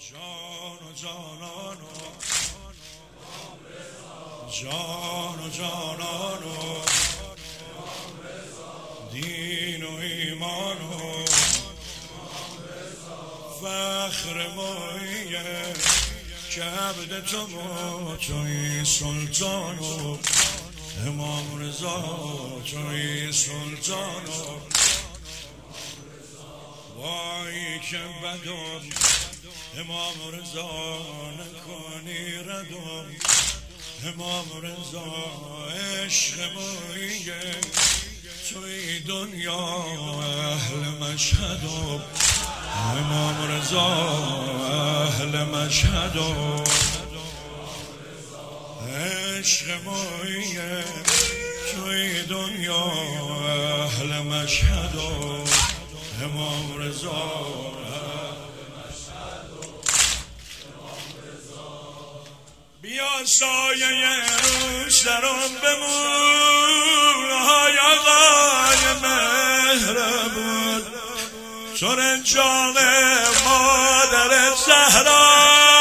جان و جانان جان و جانان دین و ایمان و فخر مایه که عبد توی سلطان و امام رضا توی سلطان و وای که بدم امام رضا نکنی ردم امام رضا عشق مایه توی دنیا اهل مشهدم امام رضا اهل مشهدم عشق مایه توی دنیا اهل مشهدم امام رضا بیا سایه روش درم بمون های آقای مهربون چون جام مادر زهرا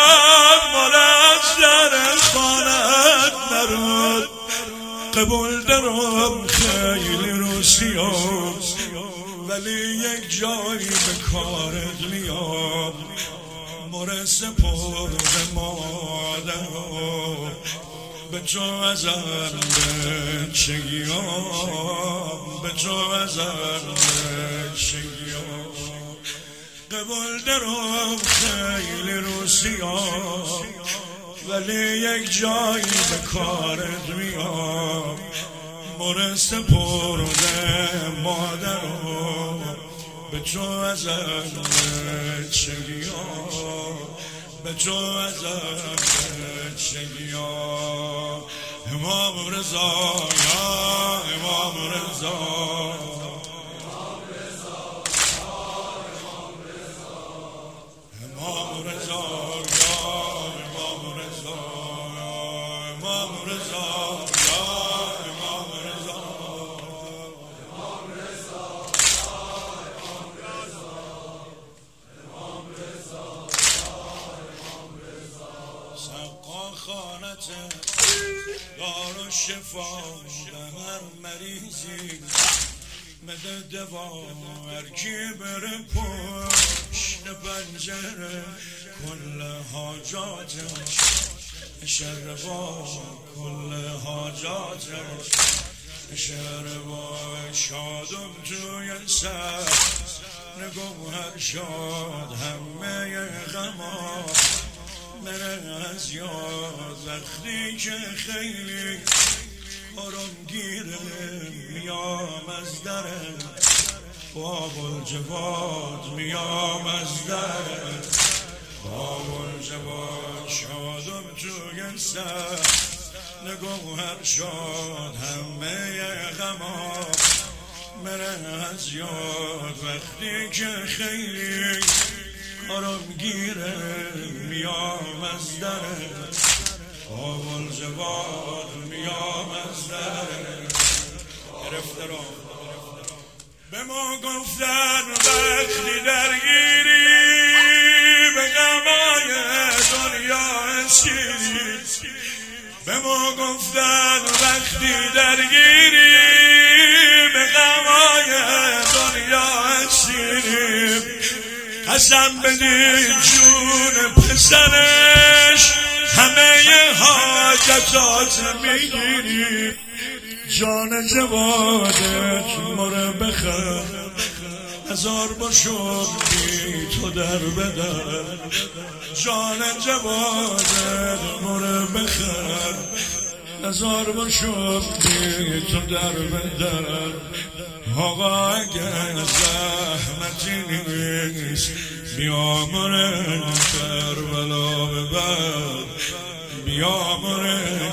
منزل خانت نرود قبول درم خیلی روسیام ولی یک جایی به کارت میام مرس پرد مادر به تو ازم بچگیام به تو ازم بچگیام قبول درم خیلی روسیام ولی یک جایی به کارت میام مرس پرد مادر به تو ازم بچگیام به تو ازم بچگیام امام رضا یا امام رضا امام رضا یا امام رضا امام رضا خانته دار و شفا به هر مریضی مده دوا هر کی بره پشت پنجره کل حاجاتش شربا کل حاجاتش شربا شادم توی سر نگم هر شاد همه غما من از یاد وقتی که خیلی آرام گیره میام از دره باب الجواد میام از دره باب الجواد شادم توی سر نگو هر شاد همه غما من از یاد وقتی که خیلی آرام گیره میام از دره آول جواد میام از دره گرفته را به ما گفتن وقتی درگیری به غمای دنیا اسیری به ما گفتن وقتی درگیری به غمای دنیا اسیری قسم بدید جون پسرش همه حاجتات میگیری جان جوادت مره بخر هزار باشد بی تو در بدر جان جوادت مره بخر هزار باشد بی تو در بدر آقا اگر زحمتی نیست بیامره کربلا ببر بیامره